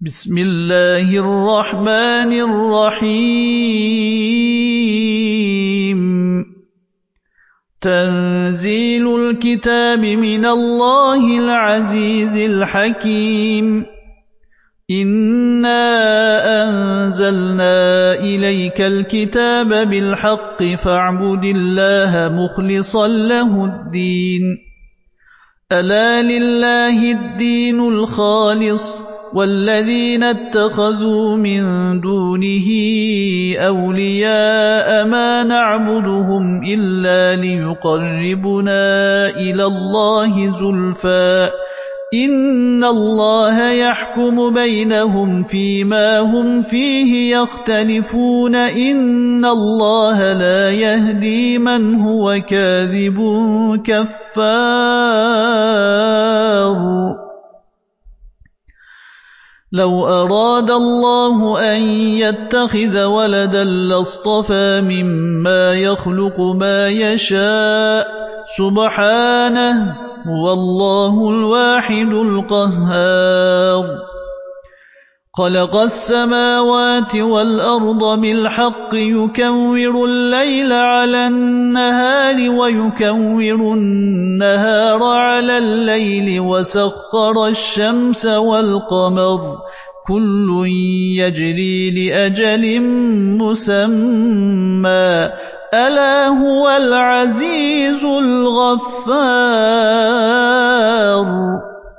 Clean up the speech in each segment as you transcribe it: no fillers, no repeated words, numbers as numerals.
بسم الله الرحمن الرحيم تنزيل الكتاب من الله العزيز الحكيم إنا أنزلنا إليك الكتاب بالحق فاعبد الله مخلصا له الدين ألا لله الدين الخالص والذين اتخذوا من دونه أولياء ما نعبدهم إلا ليقربنا إلى الله زلفى إن الله يحكم بينهم فيما هم فيه يختلفون إن الله لا يهدي من هو كاذب كفار لو أراد الله أن يتخذ ولدا لاصطفى مما يخلق ما يشاء سبحانه هو الله الواحد القهار خلق السماوات والأرض بالحق يكور الليل على النهار ويكور النهار على الليل وسخر الشمس والقمر كل يجري لأجل مسمى ألا هو العزيز الغفار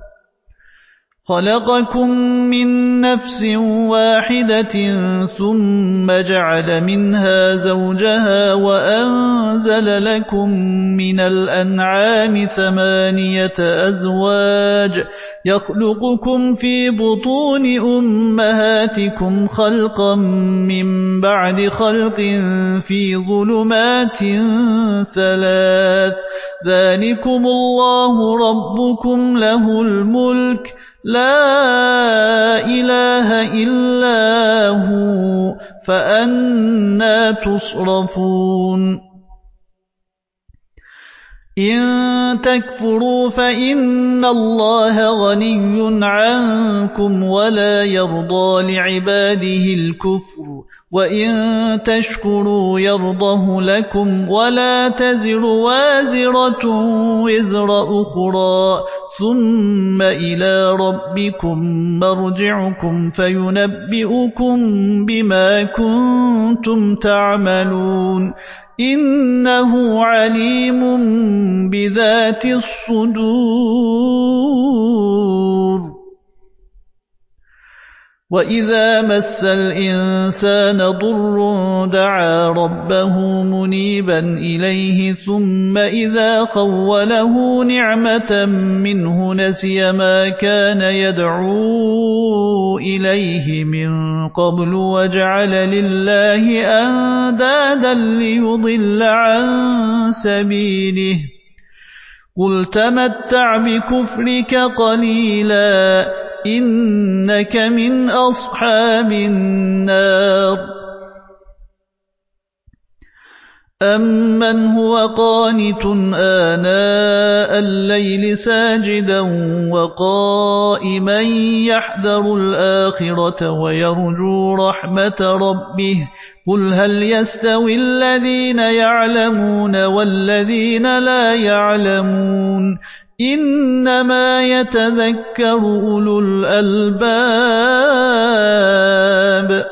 خلقكم من نفس واحدة ثم جعل منها زوجها وأنزل لكم من الأنعام 8 أزواج يخلقكم في بطون أمهاتكم خلقا من بعد خلق في ظلمات 3 ذلكم الله ربكم له الملك لا إله إلا هو فأنى تصرفون إن تكفروا فإن الله غني عنكم ولا يرضى لعباده الكفر وإن تشكروا يرضه لكم ولا تزر وازرة وزر أخرى ثم إلى ربكم مرجعكم فينبئكم بما كنتم تعملون إنه عليم بذات الصدور وإذا مس الإنسان ضر دعا ربه منيبا إليه ثم إذا خوله نعمة منه نسي ما كان يدعو إليه من قبل وجعل لله أندادا ليضل عن سبيله قل تمتع بكفرك قليلا إنك من أصحاب النار أمن هو قانت آناء الليل ساجدا وقائما يحذر الآخرة ويرجو رحمة ربه قل هل يستوي الذين يعلمون والذين لا يعلمون إنما يتذكر أولو الألباب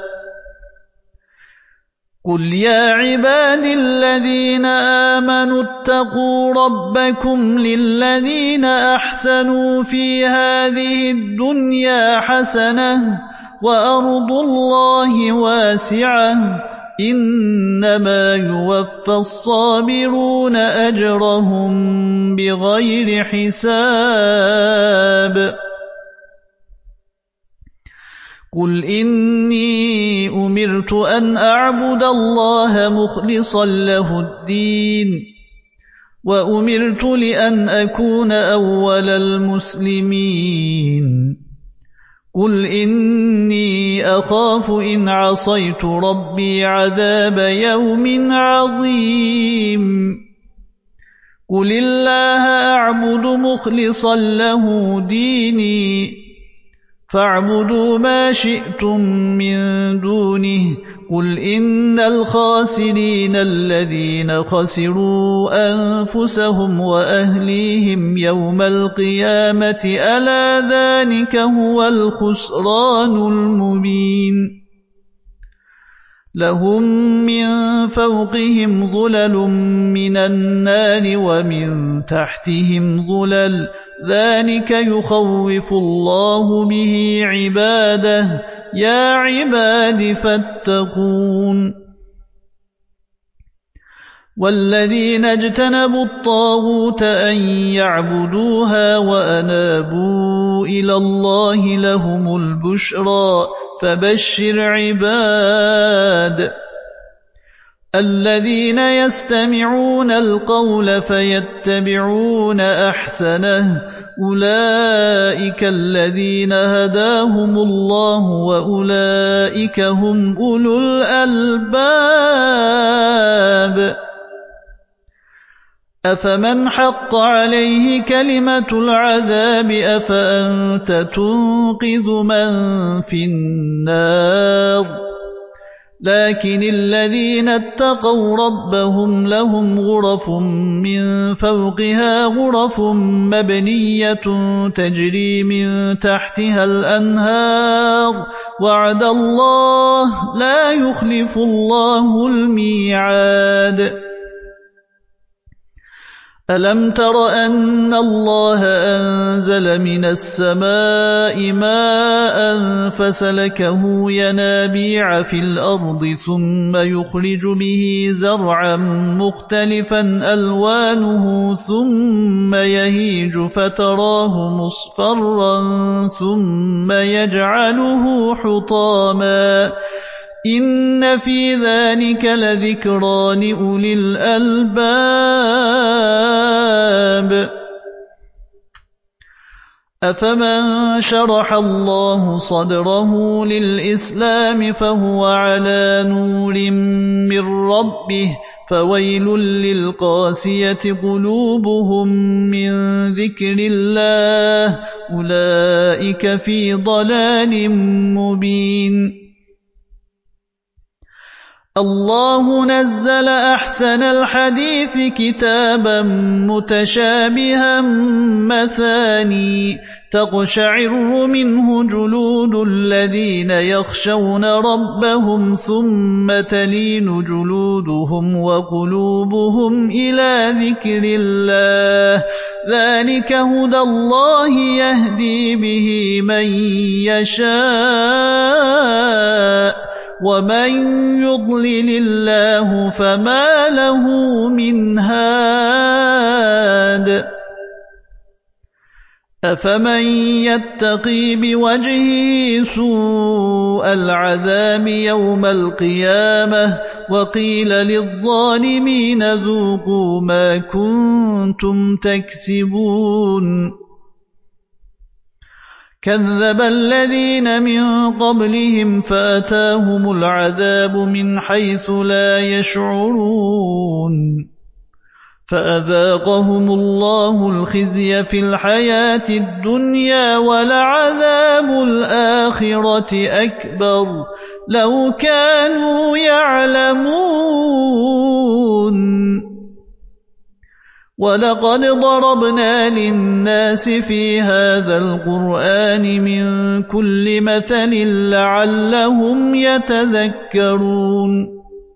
قل يا عباد الذين آمنوا اتقوا ربكم للذين أحسنوا في هذه الدنيا حسنة وأرض الله واسعة إنما يوفى الصابرون أجرهم بغير حساب قل إني أمرت أن أعبد الله مخلصا له الدين وأمرت لأن أكون أول المسلمين قل إني أخاف إن عصيت ربي عذاب يوم عظيم قل الله أعبد مخلصا له ديني فاعبدوا ما شئتم من دونه قل إن الخاسرين الذين خسروا أنفسهم وأهليهم يوم القيامة ألا ذلك هو الخسران المبين لهم من فوقهم ظلل من النار ومن تحتهم ظلل ذلك يخوف الله به عباده يا عباد فاتقون والذين اجتنبوا الطاغوت أن يعبدوها وأنابوا إلى الله لهم البشرى فبشر عباد الذين يستمعون القول فيتبعون أحسنه أولئك الذين هداهم الله وأولئك هم أولو الألباب أفمن حق عليه كلمة العذاب أفأنت تنقذ من في النار لكن الذين اتقوا ربهم لهم غرف من فوقها غرف مبنية تجري من تحتها الأنهار وعد الله لا يخلف الله الميعاد ألم تر أن الله أنزل من السماء ماء فسلكه ينابيع في الأرض ثم يخرج به زرعا مختلفا ألوانه ثم يهيج فتراه مصفرا ثم يجعله حطاما إن في ذلك لذكرى لأولي الألباب أفمن شرح الله صدره للإسلام فهو على نور من ربه فويل للقاسية قلوبهم من ذكر الله أولئك في ضلال مبين الله نزل أحسن الحديث كتابا متشابها مثاني تقشعر منه جلود الذين يخشون ربهم ثم تلين جلودهم وقلوبهم إلى ذكر الله ذلك هدى الله يهدي به من يشاء ومن يضلل الله فما له من هاد أفمن يتقي بوجهه سوء العذاب يوم القيامة وقيل للظالمين ذوقوا ما كنتم تكسبون كذب الذين من قبلهم فأتاهم العذاب من حيث لا يشعرون فأذاقهم الله الخزي في الحياة الدنيا ولعذاب الآخرة أكبر لو كانوا يعلمون ولقد ضربنا للناس في هذا القرآن من كل مثل لعلهم يتذكرون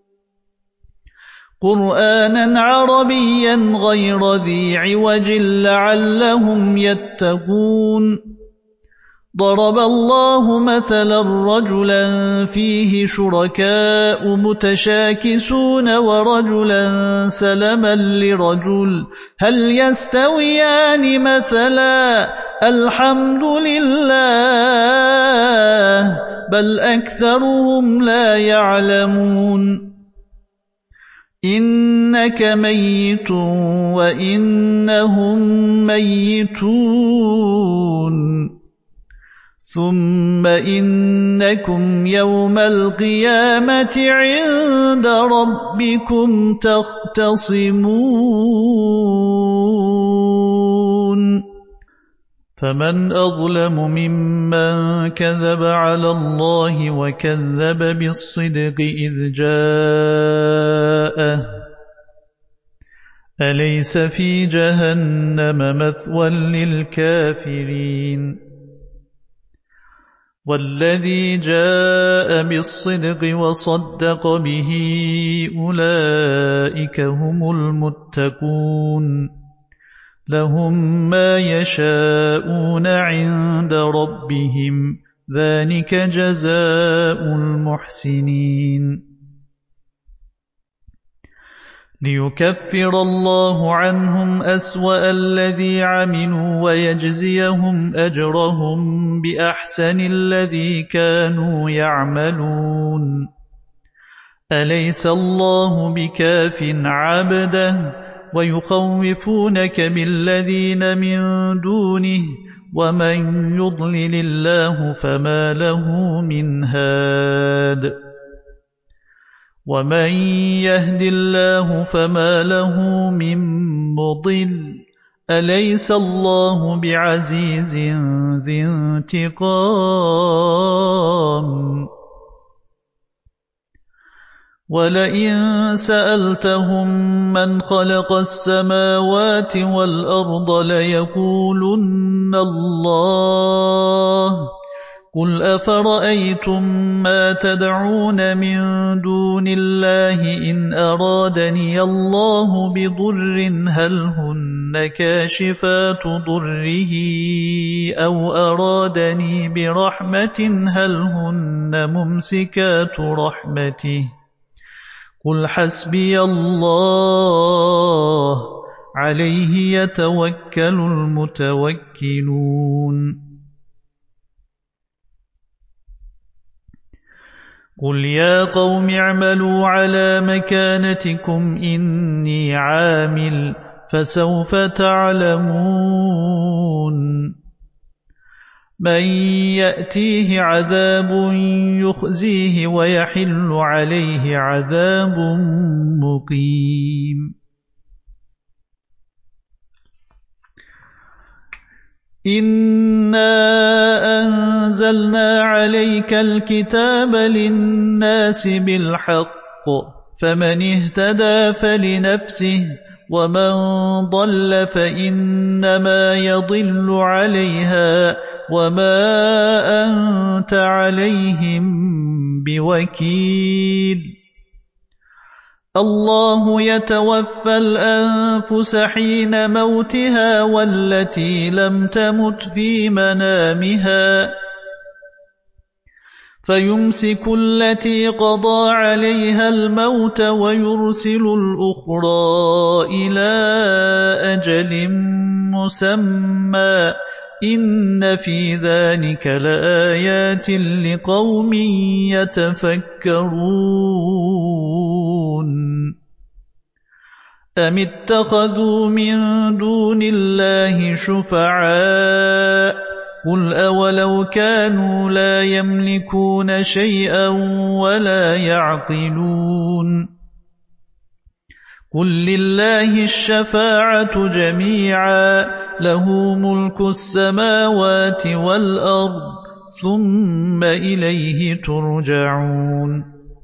قرآنا عربيا غير ذي عوج لعلهم يتقون ضرب الله مثلا رجلا فيه شركاء متشاكسون ورجلا سلما لرجل هل يستويان مثلا الحمد لله بل أكثرهم لا يعلمون إنك ميت وإنهم ميتون ثم إنكم يوم القيامة عند ربكم تختصمون فمن أظلم ممن كذب على الله وكذب بالصدق إذ جاءه أليس في جهنم مثوى للكافرين والذي جاء بالصدق وصدق به أولئك هم المتقون لهم ما يشاءون عند ربهم ذلك جزاء المحسنين ليكفر الله عنهم أسوأ الذي عملوا ويجزيهم أجرهم بأحسن الذي كانوا يعملون أليس الله بكاف عبده ويخوفونك بالذين من دونه ومن يضلل الله فما له من هاد ومن يهد الله فما له من مضل أليس الله بعزيز ذي انتقام ولئن سألتهم من خلق السماوات والأرض ليقولن الله قل أفرأيتم ما تدعون من دون الله إن أرادني الله بضر هل هن كاشفات ضره أو أرادني برحمة هل هن ممسكات رحمته قل حسبي الله عليه يتوكل المتوكلون قل يا قوم اعملوا على مكانتكم إني عامل فسوف تعلمون من يأتيه عذاب يخزيه ويحل عليه عذاب مقيم إنا أنزلنا عليك الكتاب للناس بالحق فمن اهتدى فلنفسه ومن ضل فإنما يضل عليها وما أنت عليهم بوكيل الله يتوفى الأنفس حين موتها والتي لم تمت في منامها فيمسك التي قضى عليها الموت ويرسل الأخرى إلى أجل مسمى إن في ذلك لآيات لقوم يتفكرون أم اتخذوا من دون الله شفعاء قل أولو كانوا لا يملكون شيئا ولا يعقلون قل لله الشفاعة جميعا له ملك السماوات والأرض ثم إليه ترجعون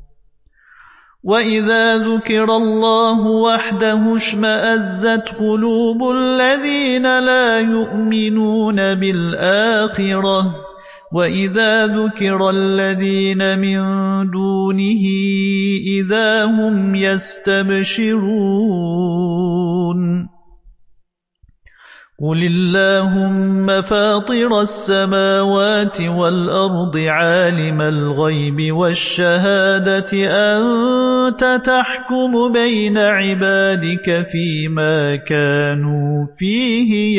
وإذا ذكر الله وحده اشمأزت قلوب الذين لا يؤمنون بالآخرة وإذا ذكر الذين من دونه إذا هم يستبشرون قل اللهم فاطر السماوات والأرض عالم الغيب والشهادة أنت تحكم بين عبادك فيما كانوا فيه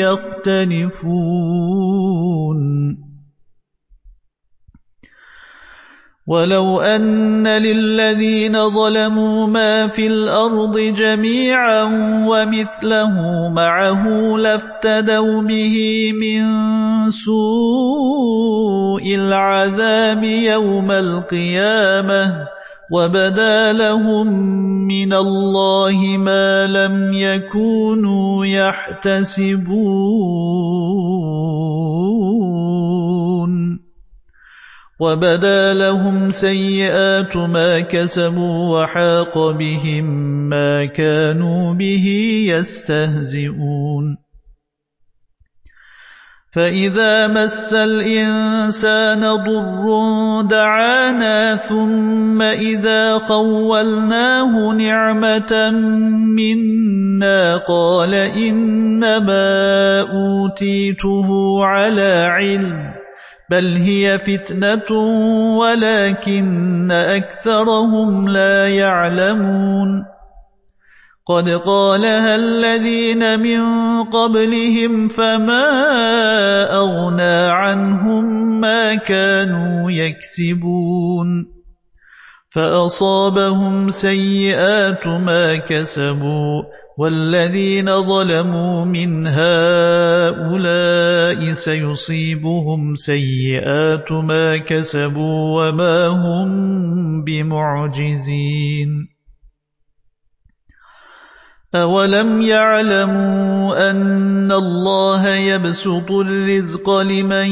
يختلفون ولو أن للذين ظلموا ما في الأرض جميعا ومثله معه لافتدوا به من سوء العذاب يوم القيامة وبدا لهم من الله ما لم يكونوا يحتسبون وبدا لهم سيئات ما كسبوا وحاق بهم ما كانوا به يستهزئون فإذا مس الإنسان ضر دعانا ثم إذا خولناه نعمة منا قال إنما أوتيته على علم بل هي فتنة ولكن أكثرهم لا يعلمون قد قالها الذين من قبلهم فما أغنى عنهم ما كانوا يكسبون فأصابهم سيئات ما كسبوا والذين ظلموا من هؤلاء سيصيبهم سيئات ما كسبوا وما هم بمعجزين أولم يعلموا أن الله يبسط الرزق لمن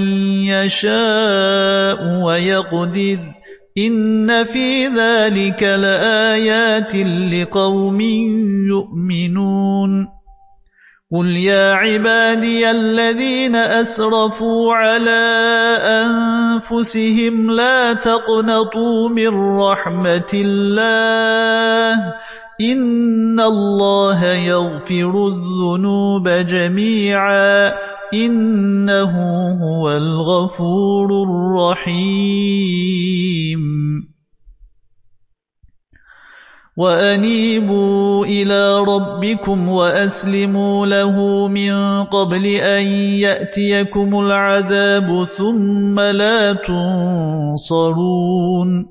يشاء ويقدر إن في ذلك لآيات لقوم يؤمنون قل يا عبادي الذين أسرفوا على أنفسهم لا تقنطوا من رحمة الله إن الله يغفر الذنوب جميعا إنه هو الغفور الرحيم وأنيبوا إلى ربكم وأسلموا له من قبل أن يأتيكم العذاب ثم لا تنصرون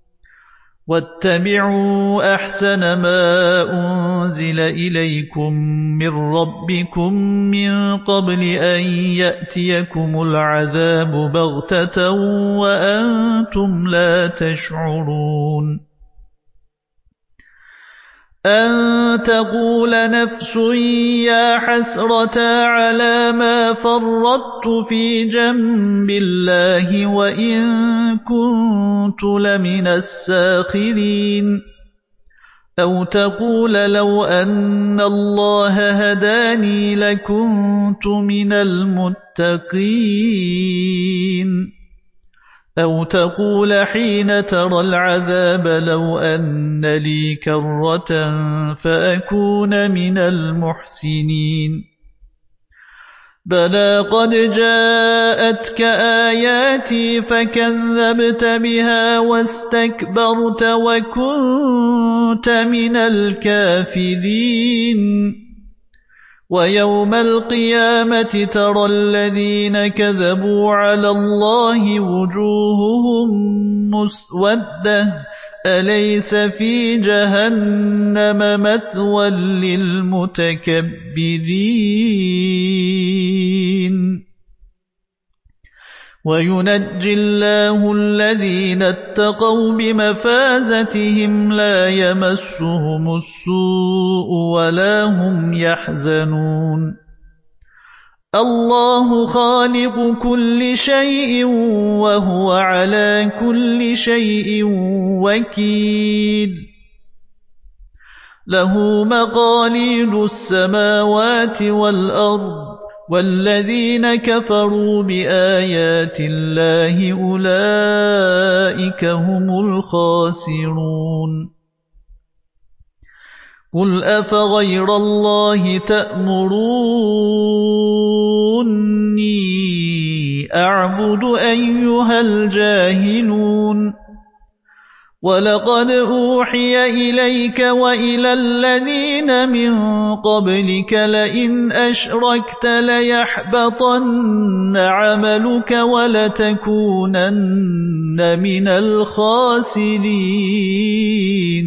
واتبعوا أحسن ما أنزل إليكم من ربكم من قبل أن يأتيكم العذاب بغتة وأنتم لا تشعرون أن تقول نفس يا حسرة على ما فرطت في جنب الله وإن كنت لمن الساخرين أو تقول لو أن الله هداني لكنت من المتقين أو تقول حين ترى العذاب لو أن لي كرة فأكون من المحسنين بلى قد جاءتك آياتي فكذبت بها واستكبرت وكنت من الكافرين ويوم القيامة ترى الذين كذبوا على الله وجوههم مسودة أليس في جهنم مثوى للمتكبرين وينجي الله الذين اتقوا بمفازتهم لا يمسهم السوء ولا هم يحزنون الله خالق كل شيء وهو على كل شيء وكيل له مقاليد السماوات والأرض والذين كفروا بآيات الله أولئك هم الخاسرون قل أفغير الله تأمروني أعبد أيها الجاهلون ولقد أوحي إليك وإلى الذين من قبلك لئن أشركت ليحبطن عملك ولتكونن من الخاسرين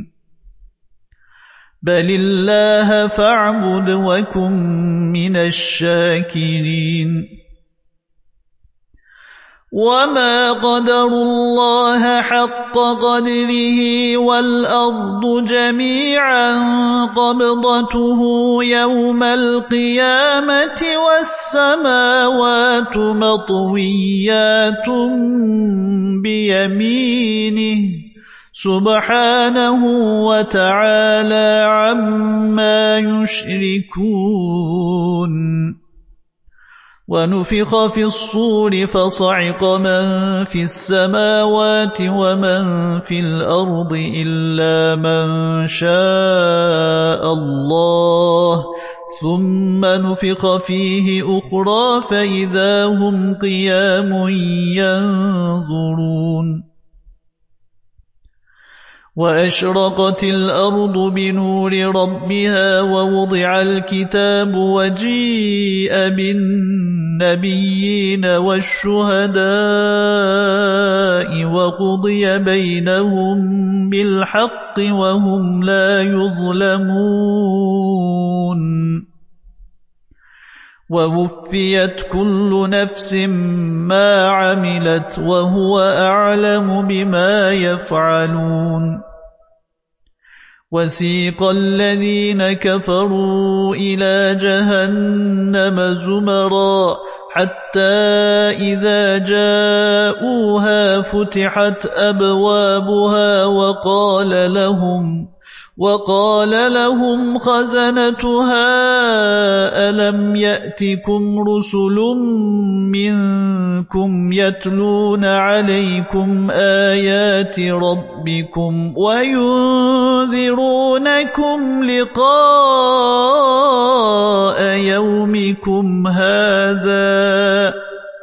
بل الله فاعبد وكن من الشاكرين وما قدروا الله حق قدره والأرض جميعا قبضته يوم القيامة والسماوات مطويات بيمينه سبحانه وتعالى عما يشركون ونفخ في الصور فصعق من في السماوات ومن في الأرض إلا من شاء الله ثم نفخ فيه أخرى فإذا هم قيام ينظرون وأشرقت الأرض بنور ربها ووضع الكتاب وجيء بالنبيين والشهداء وقضي بينهم بالحق وهم لا يظلمون ووفيت كل نفس ما عملت وهو أعلم بما يفعلون وسيق الذين كفروا إلى جهنم زمرا حتى إذا جاءوها فتحت أبوابها وقال لهم خزنتها ألم يأتكم رسل منكم يتلون عليكم آيات ربكم وينذرونكم لقاء يومكم هذا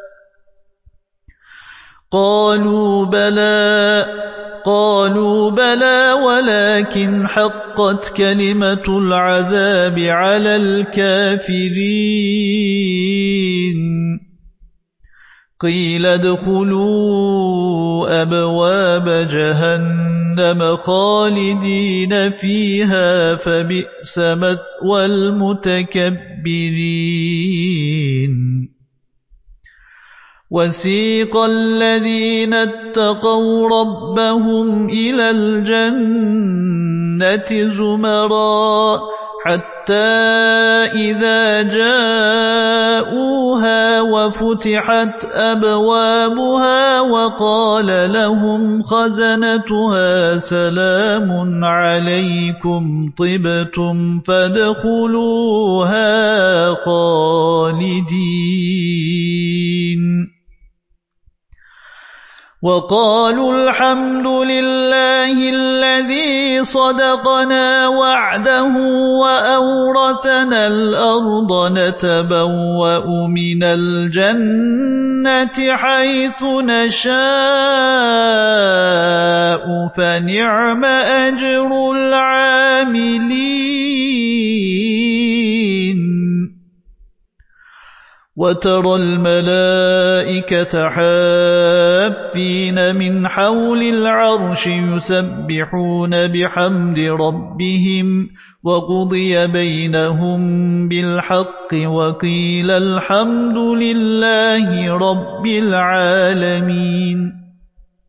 قالوا بلى ولكن حقت كلمة العذاب على الكافرين قيل ادخلوا أبواب جهنم خالدين فيها فبئس مثوى المتكبرين وسيق الذين اتقوا ربهم إلى الجنة زمرا حتى إذا جاءوها وفتحت أبوابها وقال لهم خزنتها سلام عليكم طبتم فادخلوها خالدين وقالوا الحمد لله الذي صدقنا وعده وأورثنا الأرض نتبوأ من الجنة حيث نشاء فنعم أجر العاملين وترى الملائكة حافين من حول العرش يسبحون بحمد ربهم وقضي بينهم بالحق وقيل الحمد لله رب العالمين